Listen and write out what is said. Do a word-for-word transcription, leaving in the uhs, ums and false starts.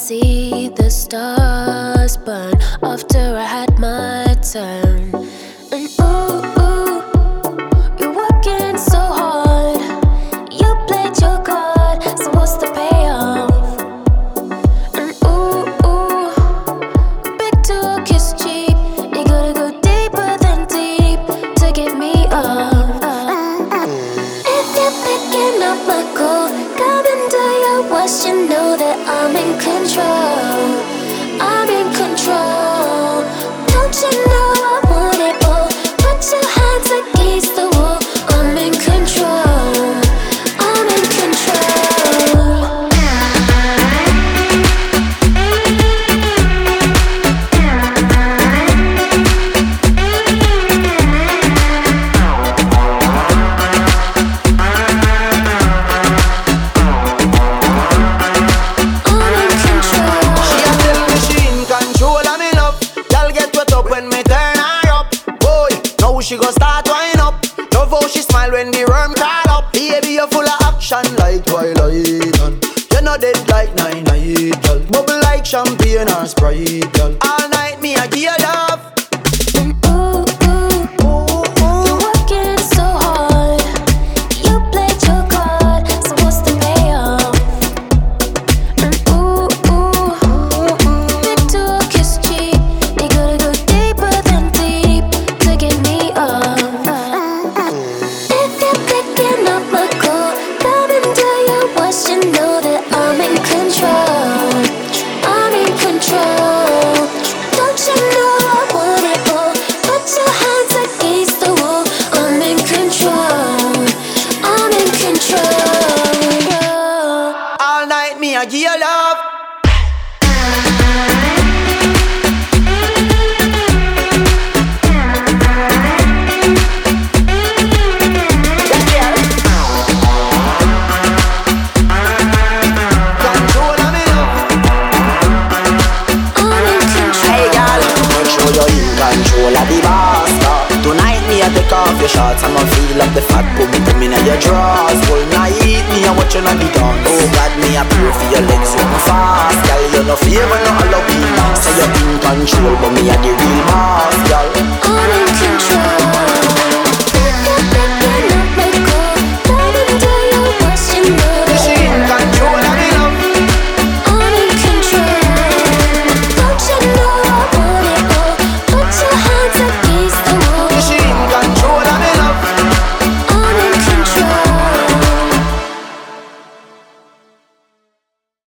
see the stars burn after I had my turn. And ooh, ooh, you're working so hard. You played your card, so what's the payoff? And ooh, ooh, big talk is cheap. You gotta go deeper than deep to get me off. If you're picking up my call, come and do your worst, you know that I'm in control. I'm in control. Don't you know I want it all? Put your hands against the wall. I'm in control. I'm in control. She gon' start wind up. Love how she smile when the worm crawl up. Baby, you're full of action like Twilight, and you're not dead like nine night, girl. Bubble like champagne or Sprite, girl. All night me I give you love. I give you love. Control of me love. I'm in control. Hey girl, make sure you're in control of the boss. Tonight me I take off your shorts, I'ma feel up the fat boom boom in your drawers. Whole night me I watch you on the dance. Oh God, me I pray for your legs so fast. Girl, you no favor, no Halloween. Say you're in control, but me I the